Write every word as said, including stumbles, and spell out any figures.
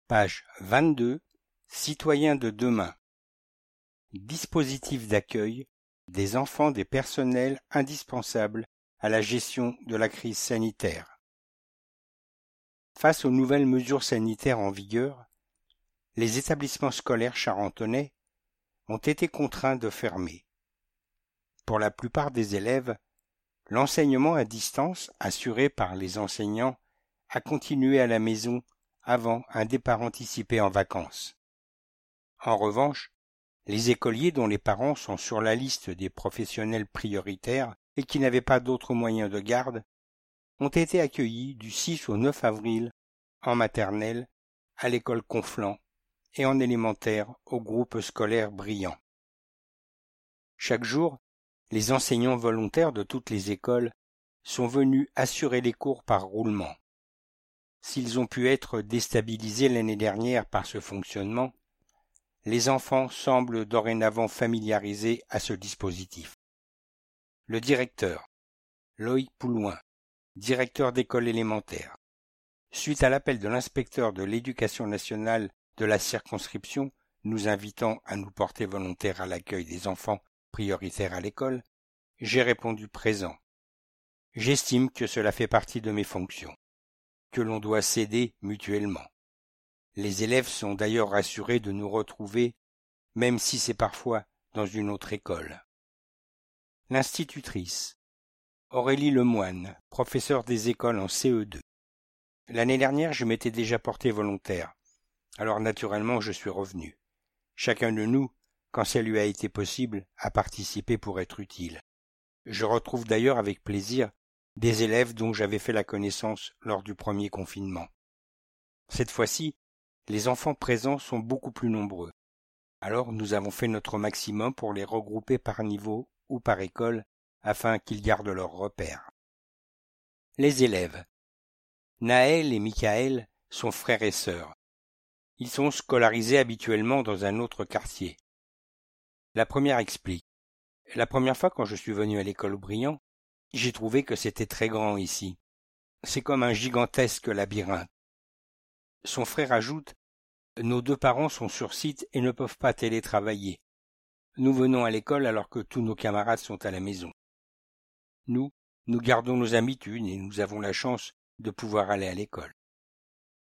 Page vingt-deux. Citoyens de demain. Dispositif d'accueil des enfants des personnels indispensables à la gestion de la crise sanitaire. Face aux nouvelles mesures sanitaires en vigueur, les établissements scolaires charentonais ont été contraints de fermer. Pour la plupart des élèves, l'enseignement à distance assuré par les enseignants a continué à la maison avant un départ anticipé en vacances. En revanche, les écoliers dont les parents sont sur la liste des professionnels prioritaires et qui n'avaient pas d'autres moyens de garde ont été accueillis du six au neuf avril en maternelle à l'école Conflans et en élémentaire au groupe scolaire Brillant. Chaque jour, les enseignants volontaires de toutes les écoles sont venus assurer les cours par roulement. S'ils ont pu être déstabilisés l'année dernière par ce fonctionnement, les enfants semblent dorénavant familiarisés à ce dispositif. Le directeur, Loïc Poulouin, directeur d'école élémentaire, suite à l'appel de l'inspecteur de l'éducation nationale de la circonscription nous invitant à nous porter volontaires à l'accueil des enfants prioritaires à l'école, j'ai répondu présent. J'estime que cela fait partie de mes fonctions, que l'on doit s'aider mutuellement. Les élèves sont d'ailleurs rassurés de nous retrouver, même si c'est parfois dans une autre école. L'institutrice, Aurélie Lemoine, professeure des écoles en C E deux. L'année dernière, je m'étais déjà porté volontaire, alors naturellement je suis revenu. Chacun de nous, quand ça lui a été possible, a participé pour être utile. Je retrouve d'ailleurs avec plaisir des élèves dont j'avais fait la connaissance lors du premier confinement. Cette fois-ci, les enfants présents sont beaucoup plus nombreux. Alors nous avons fait notre maximum pour les regrouper par niveau ou par école afin qu'ils gardent leurs repères. Les élèves. Naël et Michael sont frères et sœurs. Ils sont scolarisés habituellement dans un autre quartier. La première explique. La première fois quand je suis venu à l'école Brillant, j'ai trouvé que c'était très grand ici. C'est comme un gigantesque labyrinthe. Son frère ajoute « Nos deux parents sont sur site et ne peuvent pas télétravailler. Nous venons à l'école alors que tous nos camarades sont à la maison. Nous, nous gardons nos habitudes et nous avons la chance de pouvoir aller à l'école. »